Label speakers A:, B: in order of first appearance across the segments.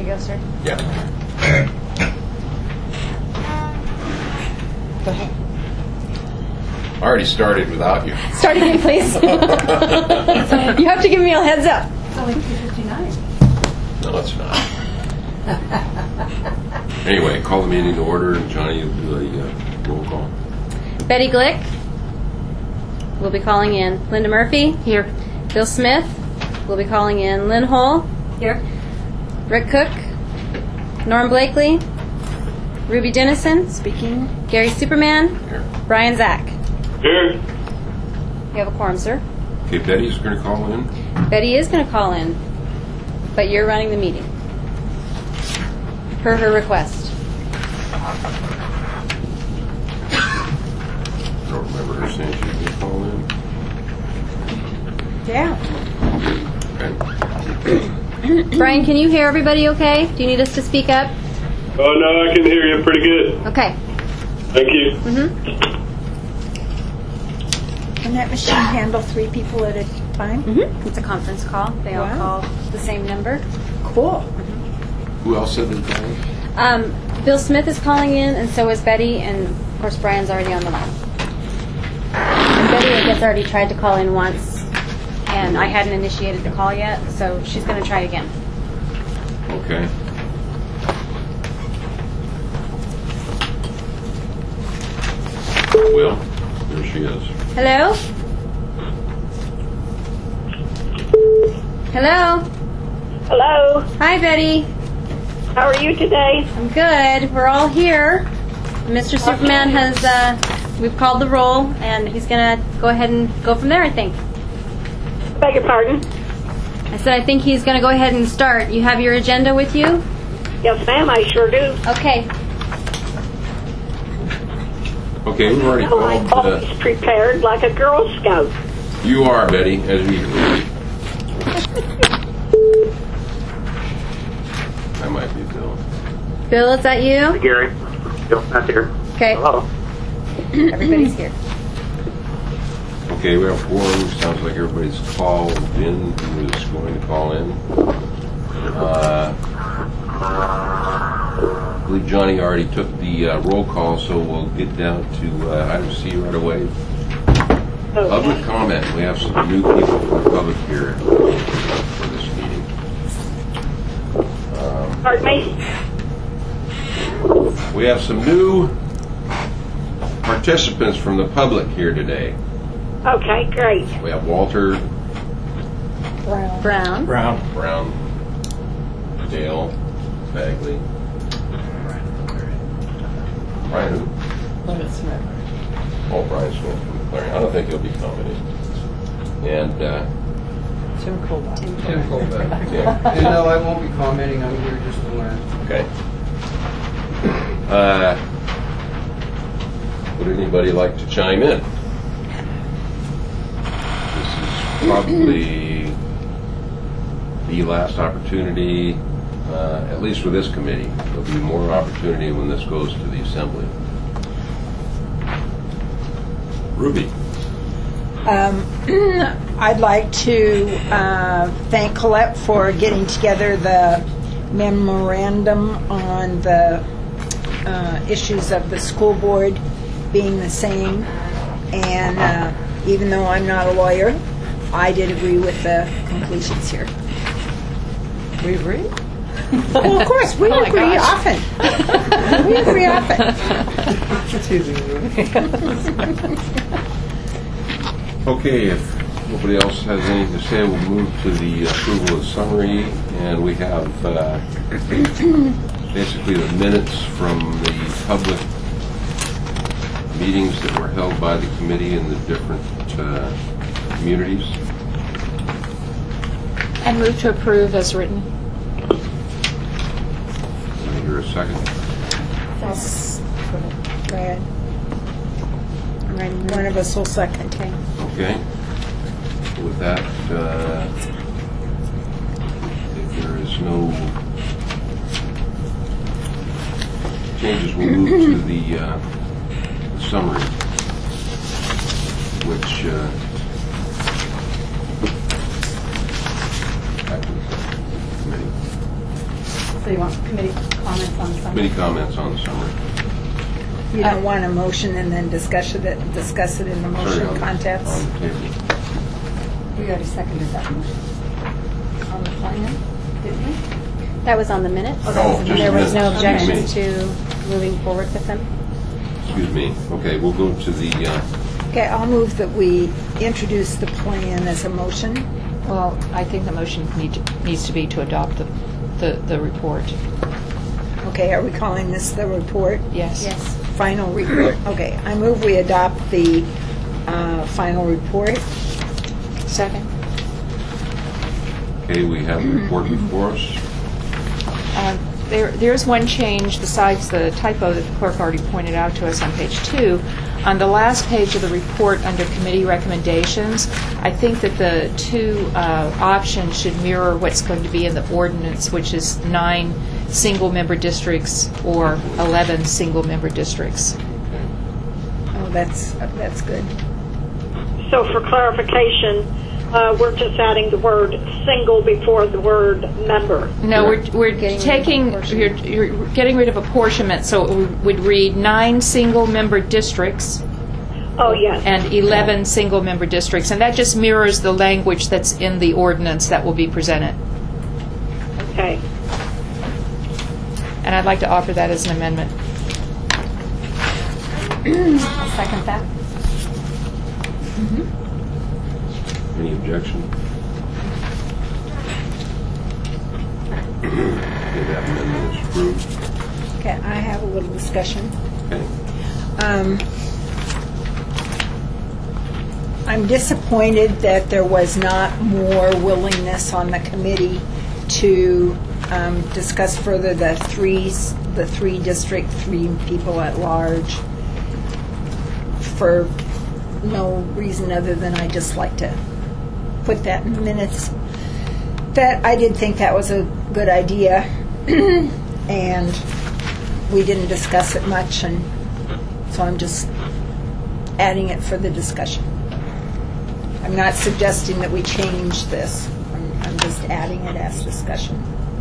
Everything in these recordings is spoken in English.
A: go, sir.
B: Yeah.
A: Go ahead.
B: I already started without you.
A: Start again, please. You have to give me a heads up.
C: It's only 2:59.
B: No, it's not. Anyway, call the meeting to order, and Johnny, you'll do a roll call.
A: Betty Glick will be calling in. Linda Murphy. Here. Bill Smith will be calling in. Lynn Hull. Here. Rick Cook. Norm Blakely. Ruby Dennison. Speaking. Gary Superman.
B: Here.
A: Brian Zach.
D: Here.
A: You have a quorum, sir.
B: Okay, Betty's going to call in.
A: Betty is going to call in, but you're running the meeting per her request.
B: I don't remember her saying she was going to call in.
C: Yeah.
B: Okay.
A: Brian, can you hear everybody okay? Do you need us to speak up?
D: Oh, no, I can hear you pretty good.
A: Okay.
D: Thank you.
C: Can that machine handle 3 people at a time?
A: It's a conference call. They all
C: Wow.
A: call the same number.
C: Cool.
B: Who else said they'd call in?
A: Bill Smith is calling in, and so is Betty, and of course Brian's already on the line. And Betty, I guess, already tried to call in once, and I hadn't initiated the call yet, so she's going to try again.
B: Okay. Well, there she is.
A: Hello? Hello?
E: Hello.
A: Hi, Betty.
E: How are you today?
A: I'm good. We're all here. Mr. Superman has, we've called the roll, and he's going to go ahead and go from there, I think.
E: Beg your pardon?
A: I said I think he's going to go ahead and start. You have your agenda with you?
E: Yes, ma'am, I sure do.
A: Okay.
B: Okay, we've already
E: No, I'm
B: called.
E: always prepared like a Girl Scout.
B: You are, Betty, as usual. That might be Bill.
A: Bill, is that you?
D: Gary. Bill, not here.
A: Okay.
D: Hello.
A: Everybody's here.
B: Okay, we have quorum. Sounds like everybody's called in who is going to call in. I believe Johnny already took the roll call, so we'll get down to item C right away. Public comment. We have some new people from the public here for this meeting.
E: Pardon me?
B: We have some new participants from the public here today.
E: Okay, great.
B: We have Walter
A: Brown.
B: Brown, Dale Bagley, Brian who?
C: Smith.
B: Oh, Brian Smith from McLaren. I don't think he'll be commenting. And
C: Tim Colbach.
F: Tim Colbach.
B: yeah.
F: And no, I won't be commenting. I'm here just to learn.
B: Okay. Would anybody like to chime in? This is probably the last opportunity, at least for this committee. There'll be more opportunity when this goes to the assembly. Ruby.
C: I'd like to thank Colette for getting together the memorandum on the issues of the school board being the same. And even though I'm not a lawyer, I did agree with the conclusions here.
G: We agree?
C: Well, of course, we agree often. We agree often.
G: That's easy.
B: Okay, if nobody else has anything to say, we'll move to the approval of the summary. And we have basically the minutes from the public meetings that were held by the committee in the different communities.
G: I move to approve as written.
B: Can I hear a second?
C: Go ahead. One of us will second.
B: Okay. With that, if there is no changes, we'll move to the summary, which back to the committee.
H: So you want committee comments on the summary?
B: Committee comments on the summary.
C: You don't want a motion and then discuss it in the
B: Sorry,
C: motion
B: on
C: context?
B: the table.
H: We already seconded that motion. On the plan, didn't we?
A: That was on the minutes.
B: Oh, just
A: There was no
B: minutes.
A: objection
B: Excuse
A: to moving forward with them.
B: Excuse me. Okay, we'll go to the,
C: Okay, I'll move that we introduce the plan as a motion.
G: Well, I think the motion needs to be to adopt the report.
C: Okay, are we calling this the report?
G: Yes.
A: Yes.
C: Final report? Okay, I move we adopt the final report.
G: Second.
B: okay, we have the report before us.
G: There's one change besides the typo that the clerk already pointed out to us on page 2. On the last page of the report under committee recommendations, I think that the two options should mirror what's going to be in the ordinance, which is 9 single-member districts or 11 single-member districts.
C: Oh, that's good.
E: So for clarification, we're just adding the word single before the word member.
G: No, we're
A: Getting
G: taking,
A: rid of apportionment.
G: you're getting rid of apportionment, so it would read 9 single-member districts
E: Oh, yes.
G: and 11 single-member districts, and that just mirrors the language that's in the ordinance that will be presented.
E: Okay.
G: And I'd like to offer that as an amendment.
H: I'll second that.
B: Any objection? Okay, that amendment is approved.
C: Okay, I have a little discussion.
B: Okay.
C: I'm disappointed that there was not more willingness on the committee to discuss further the three district, 3 people at large, for no reason other than I just like to put that in the minutes. That I did think that was a good idea, and we didn't discuss it much, and so I'm just adding it for the discussion. I'm not suggesting that we change this. I'm just adding it as discussion.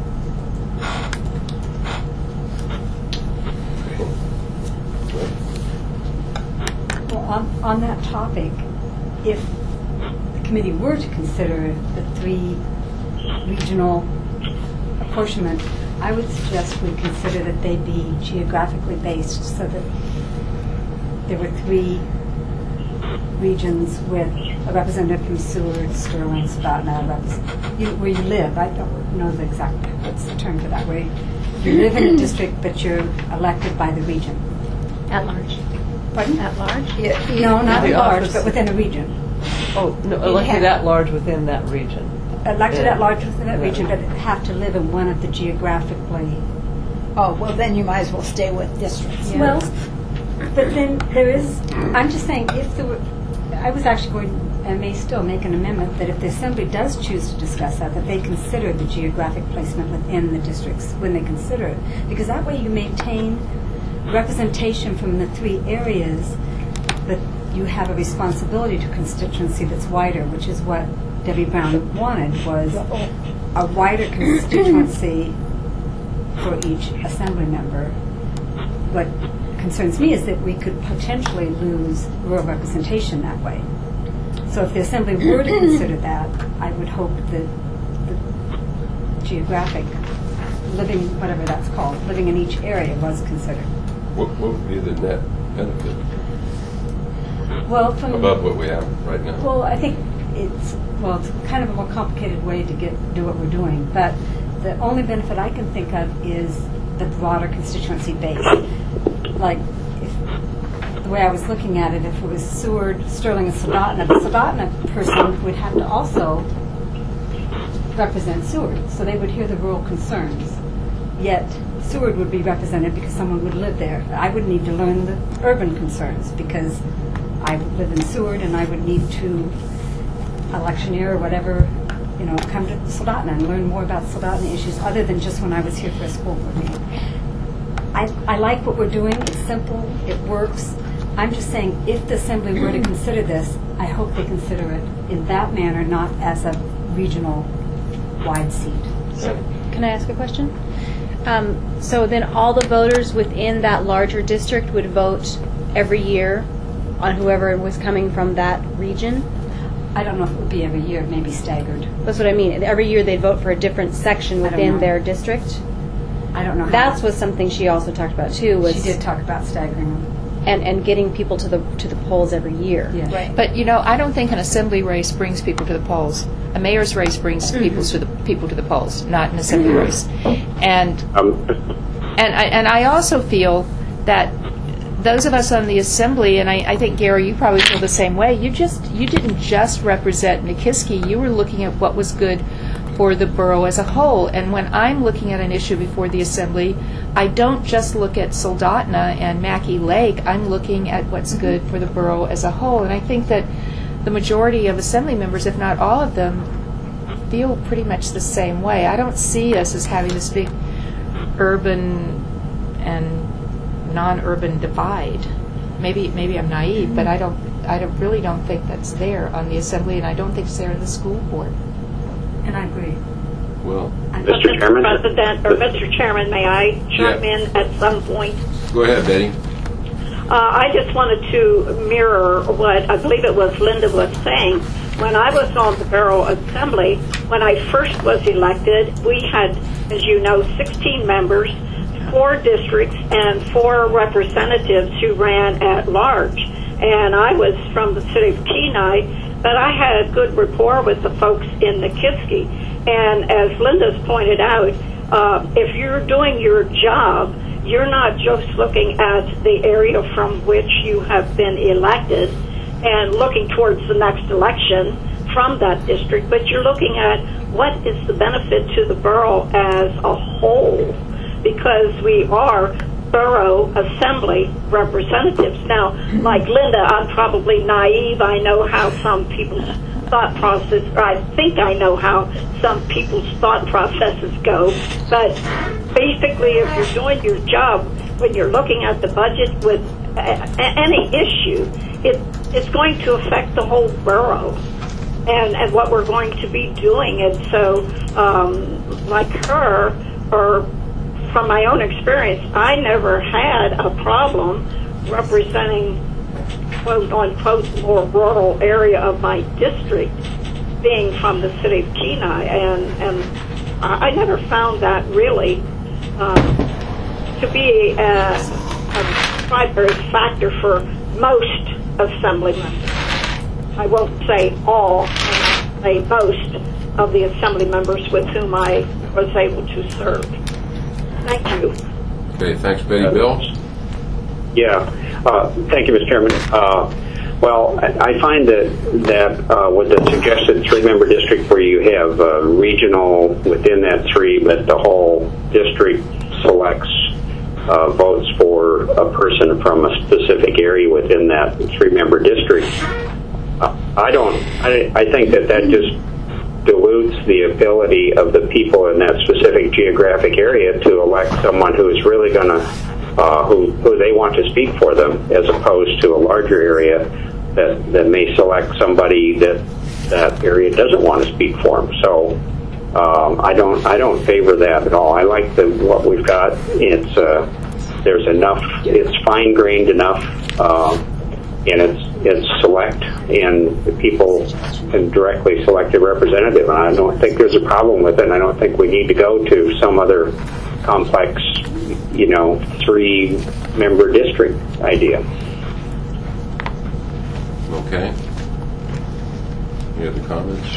H: Well, on that topic, if the committee were to consider the 3 regional apportionment, I would suggest we consider that they be geographically based, so that there were 3 regions with a representative from Seward, Sterling, Soldotna, where you live. I don't know the exact, what's the term for that, where you live in a district but you're elected by the region.
A: At large.
H: Pardon?
A: At large?
H: No, not
I: The
H: at large,
I: office.
H: but within a region.
I: Oh, no, elected at large within that region.
H: Elected
I: Yeah.
H: at large within that
I: Yeah.
H: region, but have to live in one of the geographically.
C: Oh, well, then you might as well stay with districts.
H: Well, but then there is, I'm just saying, if there were, I was actually going, and may still make an amendment, that if the Assembly does choose to discuss that they consider the geographic placement within the districts when they consider it. Because that way you maintain representation from the 3 areas, but you have a responsibility to constituency that's wider, which is what Debbie Brown wanted, was a wider constituency for each Assembly member. What concerns me is that we could potentially lose rural representation that way. So if the Assembly were to consider that, I would hope that the geographic living, whatever that's called, living in each area was considered.
B: What would be the net benefit
H: Well, from
B: above what we have right now?
H: Well, I think it's kind of a more complicated way to do what we're doing. But the only benefit I can think of is the broader constituency base. Like, the way I was looking at it, if it was Seward, Sterling, and Soldotna, the Soldotna person would have to also represent Seward, so they would hear the rural concerns. Yet Seward would be represented because someone would live there. I would need to learn the urban concerns because I would live in Seward, and I would need to electioneer or whatever, come to Soldotna and learn more about Soldotna issues other than just when I was here for a school board meeting. I like what we're doing. It's simple. It works. I'm just saying, if the Assembly were to consider this, I hope they consider it in that manner, not as a regional wide seat.
A: Can I ask a question? So then all the voters within that larger district would vote every year on whoever was coming from that region?
H: I don't know if it would be every year, maybe staggered.
A: That's what I mean. Every year they'd vote for a different section
H: I don't
A: within
H: know.
A: their district?
H: I don't know how.
A: That was something she also talked about too. Was
H: She did talk about staggering them.
A: and getting people to the polls every year.
H: Yeah.
C: Right.
G: But I don't think an assembly race brings people to the polls. A mayor's race brings people to the polls, not an assembly race. And I also feel that those of us on the assembly, and I think Gary, you probably feel the same way. You didn't just represent Nikiski. You were looking at what was good for the borough as a whole. And when I'm looking at an issue before the assembly, I don't just look at Soldotna and Mackey Lake. I'm looking at what's good for the borough as a whole. And I think that the majority of assembly members, if not all of them, feel pretty much the same way. I don't see us as having this big urban and non-urban divide. Maybe I'm naive, but I really don't think that's there on the assembly, and I don't think it's there in the school board.
H: And I agree.
B: Well,
D: Mr. Chairman?
E: Mr. Chairman, may I chime in at some point?
B: go ahead, Betty.
E: I just wanted to mirror what I believe it was Linda was saying. When I was on the Borough Assembly, when I first was elected, we had, as you know, 16 members, 4 districts, and 4 representatives who ran at large. And I was from the city of Kenai, but I had a good rapport with the folks in Nikiski. And as Linda's pointed out, if you're doing your job, you're not just looking at the area from which you have been elected and looking towards the next election from that district, but you're looking at what is the benefit to the borough as a whole, because we are borough assembly representatives. Now, like Linda, I'm probably naive. I know how some people's thought process, or I think I know how some people's thought processes go, but basically if you're doing your job, when you're looking at the budget with any issue, it's going to affect the whole borough and what we're going to be doing. And so, like her, or from my own experience, I never had a problem representing, quote unquote, more rural area of my district, being from the city of Kenai, and I never found that really to be a primary factor for most assembly members. I won't say all, I say most of the assembly members with whom I was able to serve. Thank you.
B: Okay, thanks, Betty. Bill?
J: Yeah, thank you, Mr. Chairman. Well, I find that with the suggested 3-member district where you have regional within that 3, but the whole district selects votes for a person from a specific area within that 3-member district, I think that just dilutes the ability of the people in that specific geographic area to elect someone who is really going to who they want to speak for them, as opposed to a larger area that may select somebody that area doesn't want to speak for them. So I don't favor that at all. I like what we've got. It's there's enough. It's fine grained enough, and it's select, and the people can directly select a representative. And I don't think there's a problem with it. And I don't think we need to go to some other complex, 3-member district idea.
B: Okay. Any other comments?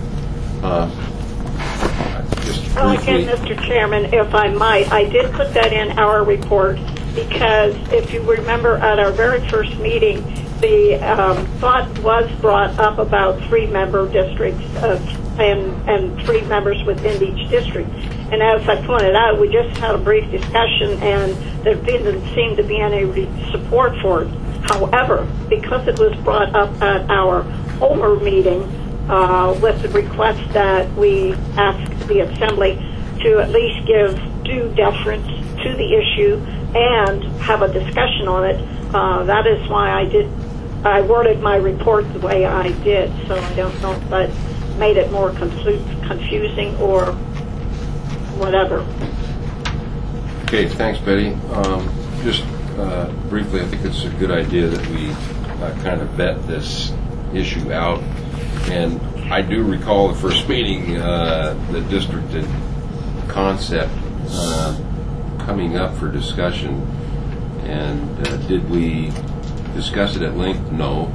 B: Just
E: Again,
B: briefly.
E: Mr. Chairman, if I might, I did put that in our report because if you remember at our very first meeting, the thought was brought up about 3-member districts and 3 members within each district. And as I pointed out, we just had a brief discussion and there didn't seem to be any support for it. However, because it was brought up at our Homer meeting with the request that we ask the Assembly to at least give due deference to the issue and have a discussion on it, that is why I worded my report the way I did. So I don't know if that made it more confusing or whatever.
B: Okay, thanks, Betty. Just briefly, I think it's a good idea that we kind of vet this issue out. And I do recall the first meeting, the district and concept coming up for discussion. And did we discuss it at length? No.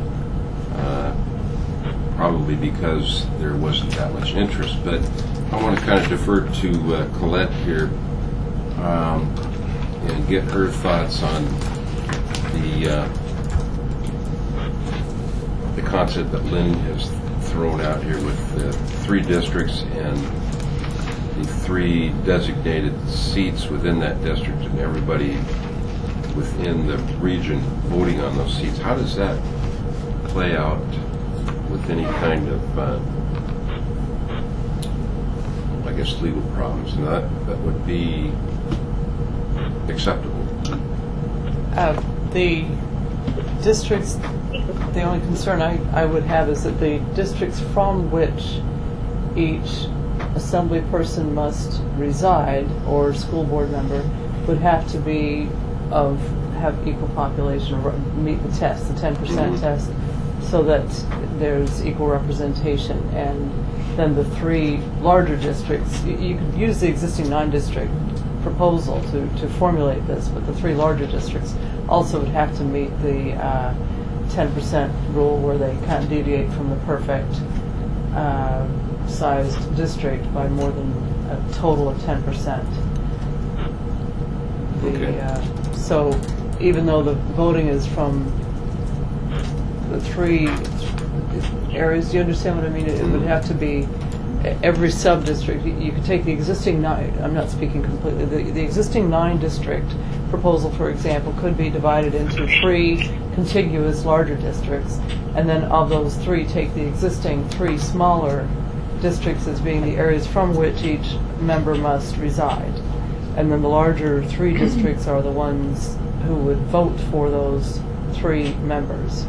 B: Probably because there wasn't that much interest. But I want to kind of defer to Colette here and get her thoughts on the concept that Lynn has thrown out here with the 3 districts and the 3 designated seats within that district and everybody within the region voting on those seats. How does that play out with any kind of, I guess, legal problems? And that would be acceptable.
I: The districts, the only concern I would have is that the districts from which each assembly person must reside or school board member would have to be have equal population or meet the test, the 10% test, so that there's equal representation. And then the 3 larger districts, you could use the existing 9-district proposal to formulate this, but the 3 larger districts also would have to meet the 10% rule where they can't deviate from the perfect sized district by more than a total of 10%. So even though the voting is from the 3 areas, do you understand what I mean? It would have to be every sub-district. You could take the existing 9, I'm not speaking completely, the existing 9-district proposal, for example, could be divided into 3 contiguous larger districts, and then of those 3, take the existing 3 smaller districts as being the areas from which each member must reside. And then the larger 3 districts are the ones who would vote for those 3 members.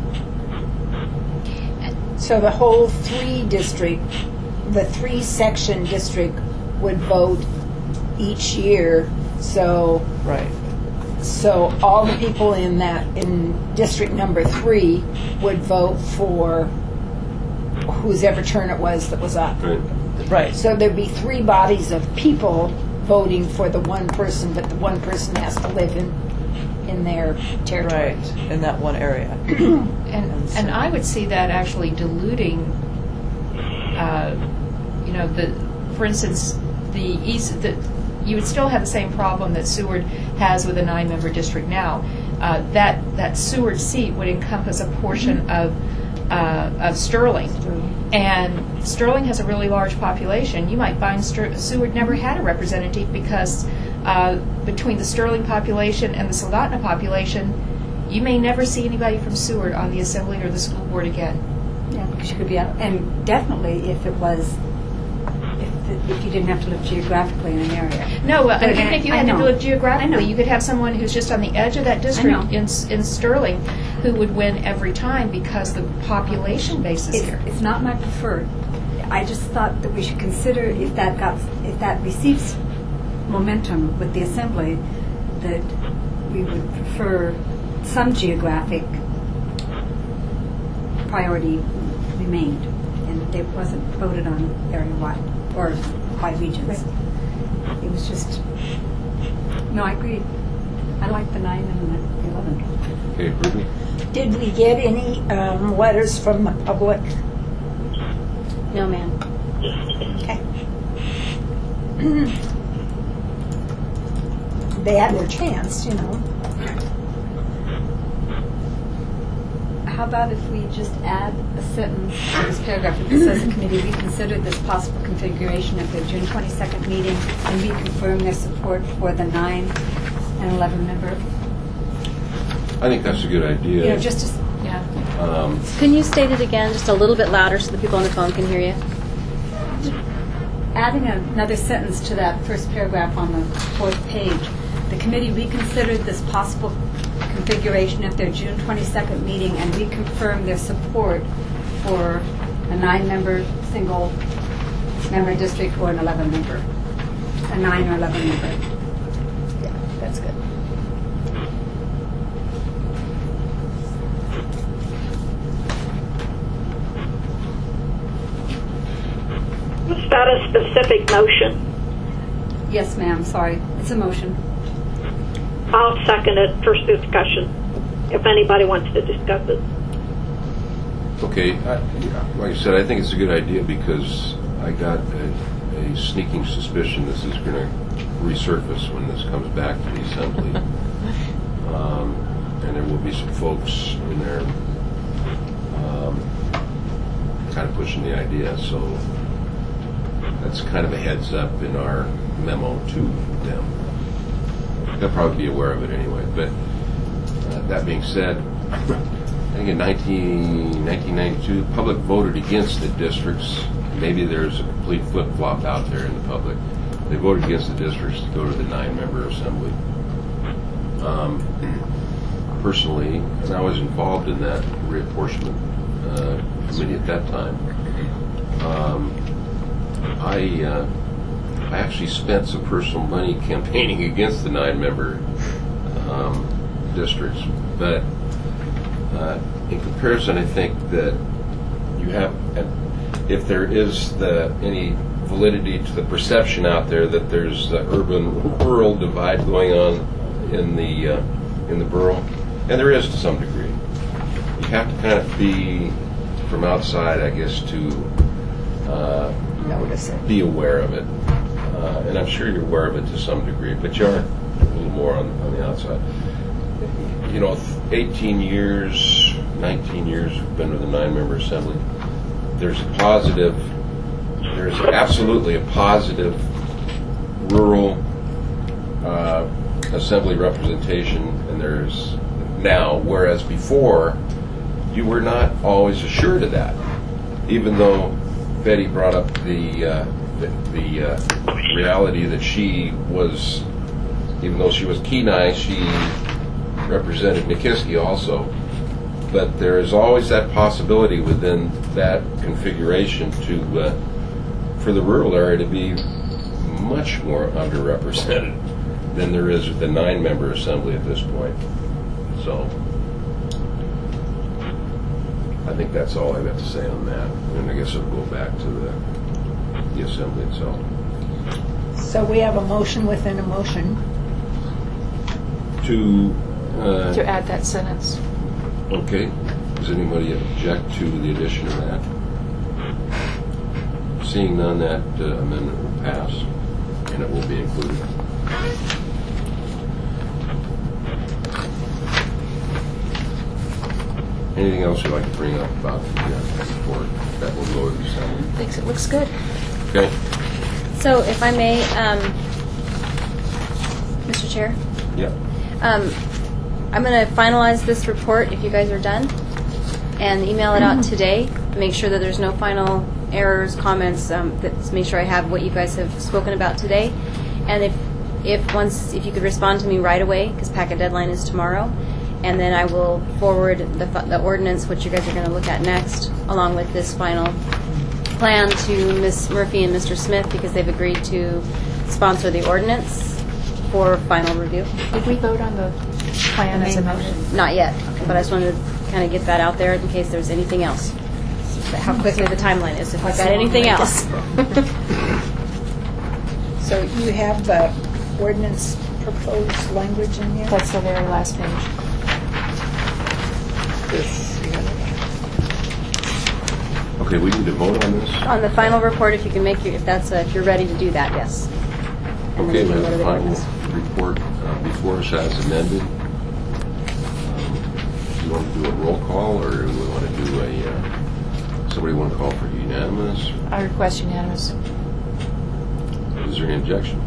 C: So the whole 3-district, the 3-section district would vote each year. So
I: right.
C: So all the people in district number 3 would vote for whose ever turn it was that was up.
I: Right.
C: So there'd be 3 bodies of people voting for the one person, but the one person has to live in their territory.
I: Right, in that one area.
G: And I would see that actually diluting, for instance, you would still have the same problem that Seward has with a 9-member district now. That Seward seat would encompass a portion of Sterling. And Sterling has a really large population. You might find Seward never had a representative because between the Sterling population and the Soldotna population, you may never see anybody from Seward on the assembly or the school board again.
H: Yeah, because you could be out, and definitely if you didn't have to live geographically in an area.
G: No, even if you had to live geographically, you could have someone who's just on the edge of that district in Sterling who would win every time because the population base is here.
H: It's not my preferred. I just thought that we should consider if that receives momentum with the assembly, that we would prefer some geographic priority remained, and that it wasn't voted on area-wide or by regions. Right. It was just, no, I agree. I like the 9 and the 11.
B: Okay, Brittany?
C: Did we get any letters from the public?
A: No, ma'am.
C: Okay. They had their chance,
H: How about if we just add a sentence to this paragraph that says the committee reconsidered this possible configuration at their June 22nd meeting and reconfirm their support for the 9 and 11 member?
B: I think that's a good idea.
A: Can you state it again just a little bit louder so the people on the phone can hear you?
H: Adding another sentence to that first paragraph on the 4th page. The committee reconsidered this possible configuration at their June 22nd meeting and reconfirmed their support for a 9-member single-member district or an 11-member, a 9 or 11 member.
G: That's good.
E: Was that a specific motion?
H: Yes, ma'am. Sorry. It's a motion.
E: I'll second it for discussion, if anybody wants to discuss it.
B: Okay, like I said, I think it's a good idea because I got a sneaking suspicion this is going to resurface when this comes back to the Assembly. And there will be some folks in there kind of pushing the idea, so that's kind of a heads up in our memo to them. They'll probably be aware of it anyway. But that being said, I think in 1992, the public voted against the districts. Maybe there's a complete flip-flop out there in the public. They voted against the districts to go to the 9-member assembly. Personally, and I was involved in that reapportionment committee at that time, I actually spent some personal money campaigning against the 9-member districts, but in comparison, I think that you have, if there is any validity to the perception out there that there's the urban-rural divide going on in the borough, and there is to some degree, you have to kind of be from outside, I guess, to
C: Notice it.
B: be aware of it. And I'm sure you're aware of it to some degree, but you are a little more on the outside. You know, 18 years, 19 years we've been with the 9-member assembly. There's absolutely a positive rural assembly representation, and there's now, whereas before you were not always assured of that, even though Betty brought up the reality that she was, even though she was Kenai, she represented Nikiski also. But there is always that possibility within that configuration for the rural area to be much more underrepresented than there is with the 9-member assembly at this point. So I think that's all I've got to say on that. And I guess it'll go back to the assembly itself.
C: So we have a motion within a motion.
B: To
G: add that sentence.
B: Okay. Does anybody object to the addition of that? Seeing none, that amendment will pass, and it will be included. Anything else you'd like to bring up about the report that will go to the Assembly?
G: I think it looks good.
B: Okay.
A: So, if I may, Mr. Chair,
B: Yeah.
A: I'm going to finalize this report if you guys are done and email it out today. Make sure that there's no final errors, comments. Make sure I have what you guys have spoken about today. And if you could respond to me right away, because packet deadline is tomorrow, and then I will forward the ordinance, which you guys are going to look at next, along with this final plan to Ms. Murphy and Mr. Smith, because they've agreed to sponsor the ordinance for final review.
G: Did we vote on the plan as a motion?
A: Not yet, but I just wanted to kind of get that out there in case there's anything else. How quickly the timeline is, if I've got anything else.
C: So you have the ordinance proposed language in here?
G: That's the very last page.
B: Okay, we need to vote on this.
A: On the final report, if you can make if you're ready to do that, yes. And
B: Okay,
A: then
B: we
A: you
B: have
A: can
B: the
A: go to the
B: final
A: ordinance.
B: report before us as amended. Do you want to do a roll call, or do we want to do somebody want to call for unanimous?
G: I request unanimous.
B: Is there any objection?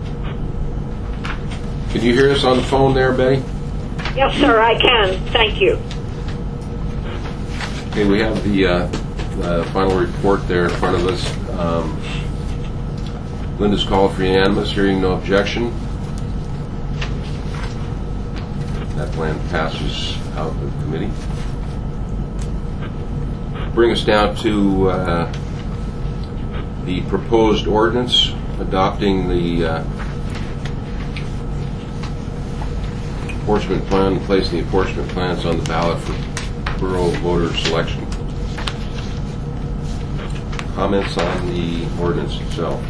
B: Can you hear us on the phone there, Betty?
E: Yes, sir, I can. Thank you.
B: Okay, we have the final report there in front of us. Linda's called for unanimous, hearing no objection. That plan passes out of the committee. Bring us down to the proposed ordinance adopting the apportionment plan, placing the apportionment plans on the ballot for borough voter selection. Comments on the ordinance itself?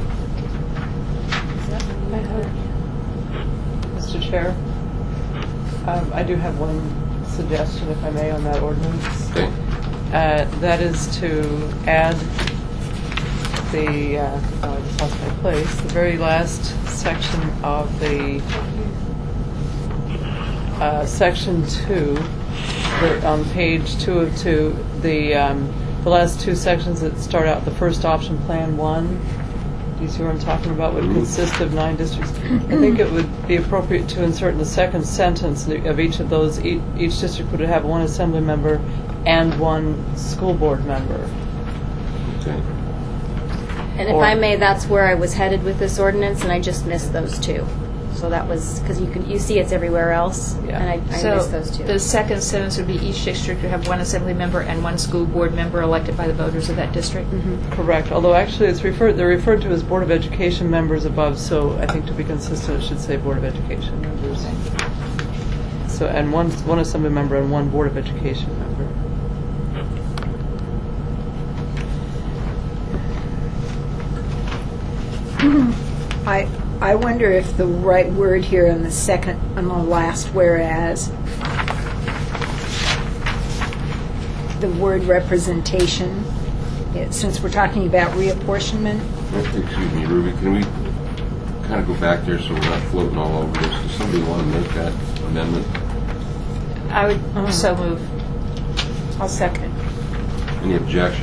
I: Mr. Chair, I do have one suggestion, if I may, on that ordinance.
B: Okay.
I: That is to add the, I just lost my place, the very last section of the, section 2, on page 2 of 2, the last two sections that start out the first option, Plan 1. Do you see what I'm talking about? Would consist of 9 districts. I think it would be appropriate to insert in the second sentence of each of those, each district would have 1 assembly member and 1 school board member.
B: Okay.
A: And if I may, that's where I was headed with this ordinance, and I just missed those 2. So that was, because you see it's everywhere else,
I: Yeah.
A: and I missed those 2.
G: The second sentence would be each district would have 1 assembly member and 1 school board member elected by the voters of that district.
I: Correct, although actually they're referred to as Board of Education members above, so I think to be consistent it should say Board of Education members. So, and one assembly member and 1 Board of Education member.
C: I wonder if the right word here on the second, on the last whereas, the word representation, since we're talking about reapportionment.
B: Excuse me, Ruby, can we kind of go back there so we're not floating all over this? Does somebody want to make that amendment?
G: I would so move.
C: I'll second.
B: Any objection?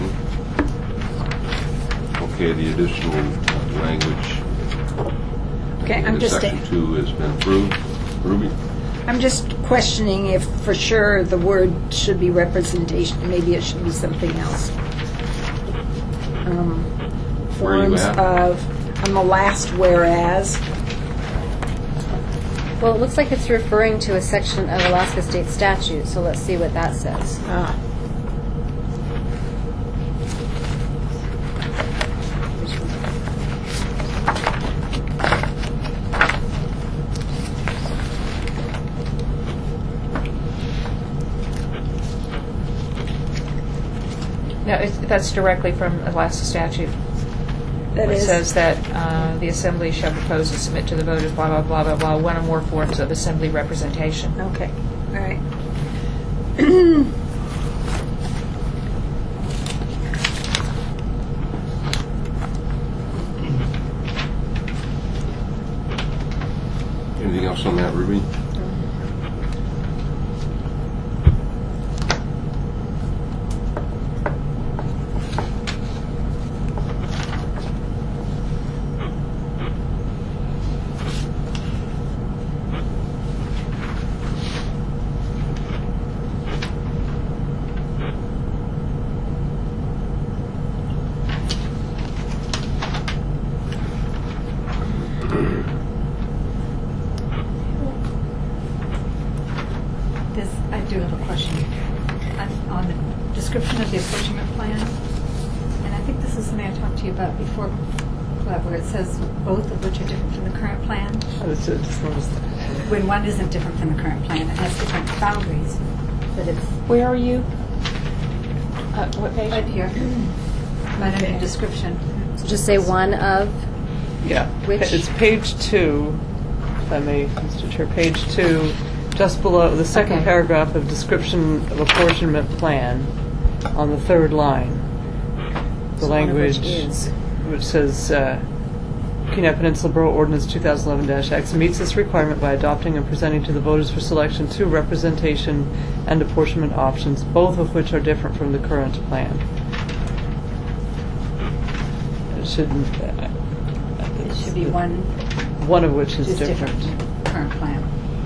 B: Okay, the additional language
C: Okay, I'm
B: in
C: just
B: Section 2 has been approved. Ruby?
C: I'm just questioning if for sure the word should be representation. Maybe it should be something else.
B: Where are you
C: Forms
B: at?
C: of, on the last whereas.
A: Well, it looks like it's referring to a section of Alaska State statute, so let's see what that says.
G: No, that's directly from Alaska statute.
C: That
G: It
C: is.
G: says that the assembly shall propose and submit to the voters, blah, blah, blah, blah, blah, 1 or more forms of assembly representation.
C: Okay, all right.
B: Anything else on that, Ruby?
H: I do have a question on the description of the apportionment plan. And I think this is something I talked to you about before, where it says both of which are different from the current plan. When one isn't different from the current plan, it has different boundaries. But it's
G: Where are you? What page?
H: right here. Right under the description.
A: So just say 1 of.
I: Yeah,
A: Which-
I: it's page 2, if I may, Mr. Chair, page 2, just below the second
A: Okay.
I: paragraph of description of apportionment plan on the 3rd line. The
A: So one of which
I: language
A: is.
I: which says Kenai Peninsula Borough Ordinance 2011-X meets this requirement by adopting and presenting to the voters for selection 2 representation and apportionment options, both of which are different from the current plan. It shouldn't.
H: It should be one
I: of which is
H: is
I: different.
H: different from the current plan.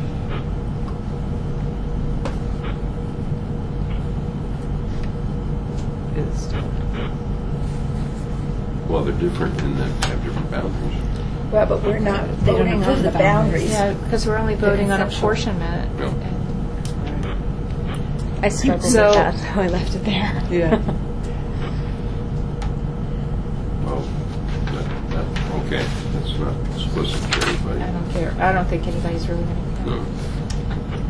I: Is different.
B: Well, they're different in that they have different boundaries.
C: Well, but we're not
H: They don't
C: voting
H: include
C: on
H: the
C: the boundaries.
G: Yeah, because we're only voting on
H: conceptual.
G: apportionment.
B: No.
G: And
A: I struggled
G: So-
A: with that, so I left it there.
I: Yeah.
B: Well, okay, that's not explicit for everybody.
G: I don't care. I don't think anybody's really going to care.
B: No.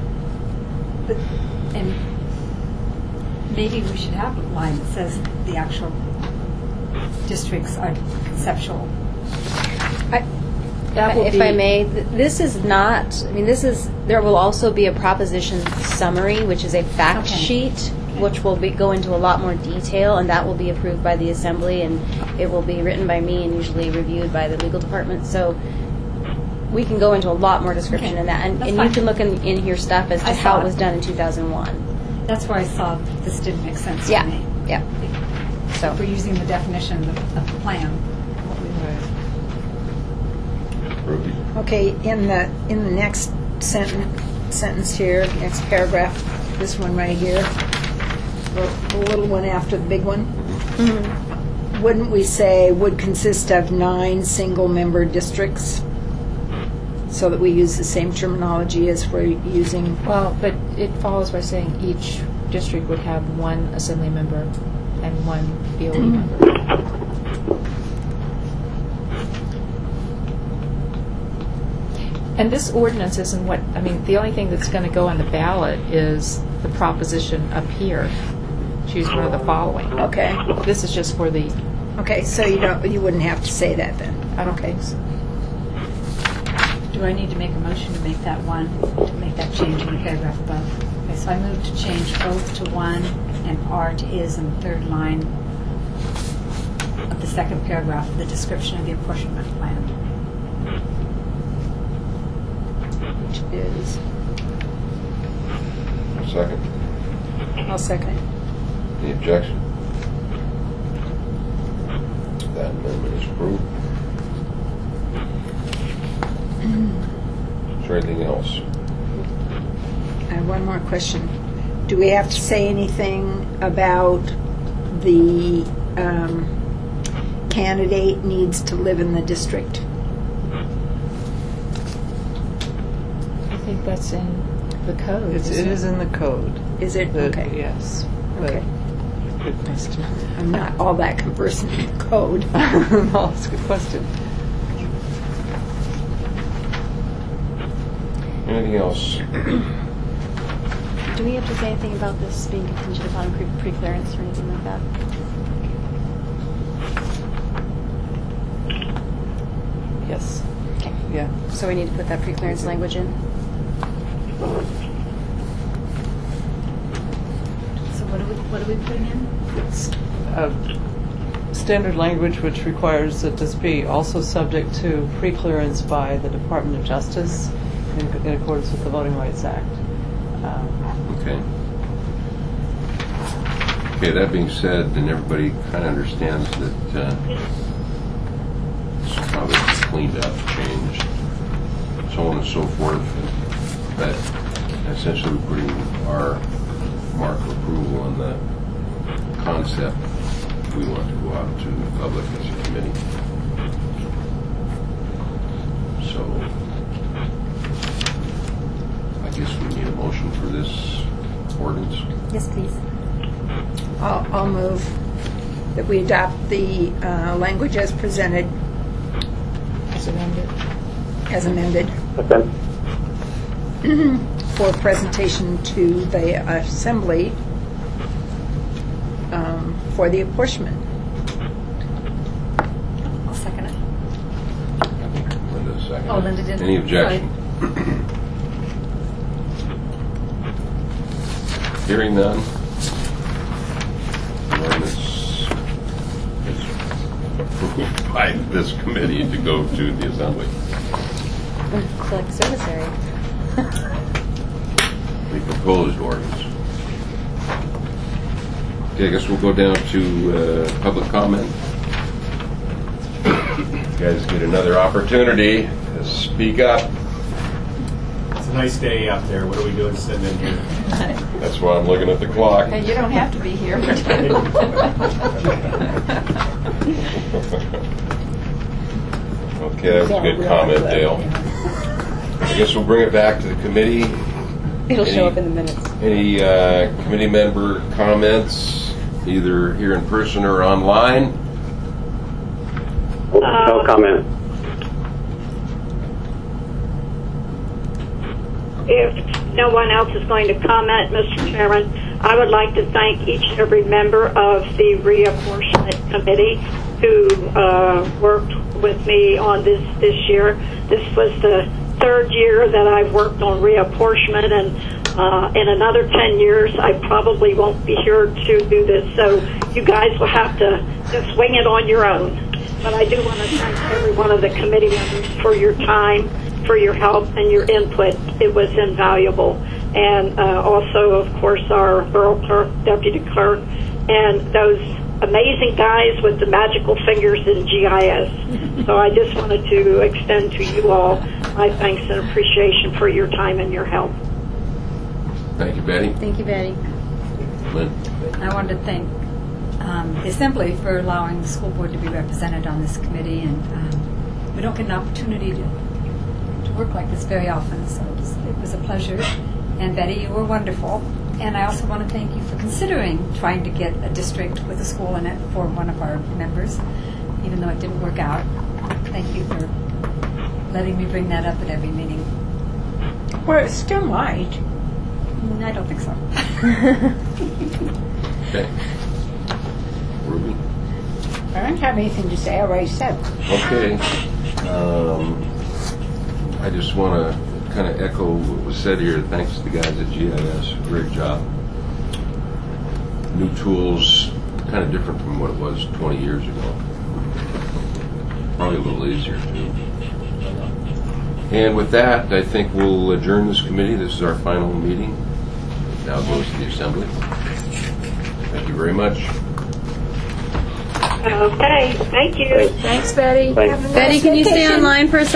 H: And maybe we should have a line that says the actual districts are conceptual.
A: If I may, this is not, I mean, there will also be a proposition summary, which is a fact sheet, which will go into a lot more detail, and that will be approved by the Assembly, and it will be written by me and usually reviewed by the legal department. So we can go into a lot more description in that, and you can look in here stuff as to how it was done in 2001.
H: That's where I saw this didn't make sense to me.
A: Yeah.
H: So if we're using the definition of the plan.
B: Ruby?
C: Okay, in the next sentence here, next paragraph, this one right here, the little one after the big one, wouldn't we say would consist of 9 single-member districts, so that we use the same terminology as we're using?
G: Well, but it follows by saying each district would have 1 assembly member and 1 BOE member. And this ordinance isn't what, I mean, the only thing that's going to go on the ballot is the proposition up here. Choose one of the following.
C: Okay.
G: This is just for the...
C: Okay, so you wouldn't have to say that then?
G: I don't think so.
H: Do I need to make a motion to make that change in the paragraph above? Okay, so I move to change both to 1 and R to is in the third line of the second paragraph, the description of the apportionment plan.
C: Which is...
B: Second.
C: I'll second it.
B: Any objection? That amendment is approved. Is there anything else?
C: I have one more question. Do we have to say anything about the candidate needs to live in the district?
G: I think that's in the code.
I: It is in the code.
C: Is it? Okay.
I: Yes. But
C: Okay.
I: good question.
C: I'm not all that conversant in the code.
I: No, it's a good question.
B: Anything else?
A: Do we have to say anything about this being contingent upon pre-clearance or anything like that?
I: Yes.
A: Okay.
I: Yeah.
A: So we need to put that pre-clearance language in?
H: So what are we putting in?
I: It's standard language which requires that this be also subject to pre-clearance by the Department of Justice in accordance with the Voting Rights Act.
B: Okay. Okay, that being said, then everybody kind of understands that it's probably cleaned up, changed, so on and so forth. But essentially we're putting our mark of approval on the concept we want to go out to the public as a committee. So I guess we need a motion for this ordinance.
A: Yes, please.
C: I'll move that we adopt the language as presented,
G: As amended.
C: as amended,
J: Okay.
C: for presentation to the Assembly for the apportionment.
H: I'll second it.
B: Linda, second.
H: Oh, Linda did.
B: Any objection? Hearing none. The ordinance is approved by this committee to go to the Assembly.
A: It's like service area.
B: The proposed ordinance. Okay, I guess we'll go down to public comment. You guys get another opportunity to speak up.
K: It's a nice day out there. What are we doing sitting in here?
B: That's why I'm looking at the clock.
G: And you don't have to be here.
B: Okay, that was a good comment, Dale. I guess we'll bring it back to the committee.
A: It'll show up in the minutes.
B: Any committee member comments, either here in person or online?
J: No comment.
E: if no one else is going to comment, Mr. Chairman, I would like to thank each and every member of the reapportionment committee who worked with me on this year. This was the third year that I've worked on reapportionment, and in another 10 years, I probably won't be here to do this. So you guys will have to just wing it on your own. But I do want to thank every one of the committee members for your time, for your help, and your input. It was invaluable. And also, of course, our borough clerk, deputy clerk, and those amazing guys with the magical fingers in GIS. So I just wanted to extend to you all my thanks and appreciation for your time and your help.
B: Thank you, Betty.
A: Thank you, Betty.
B: Lynn?
H: I wanted to thank the Assembly for allowing the school board to be represented on this committee, and we don't get an opportunity to work like this very often, so it was a pleasure. And Betty, you were wonderful. And I also want to thank you for considering trying to get a district with a school in it for one of our members, even though it didn't work out. Thank you for letting me bring that up at every meeting.
C: Well, it still might.
H: I don't think so.
B: Okay. Ruby?
C: I don't have anything to say. I already said.
B: Okay. I just want to kind of echo what was said here. Thanks to the guys at GIS. Great job. New tools, kind of different from what it was 20 years ago. Probably a little easier, too. And with that, I think we'll adjourn this committee. This is our final meeting. Now goes to the Assembly. Thank you very much.
E: Okay, thank you.
A: Thanks, Betty.
J: Thanks.
A: Betty, can you stay online for a second?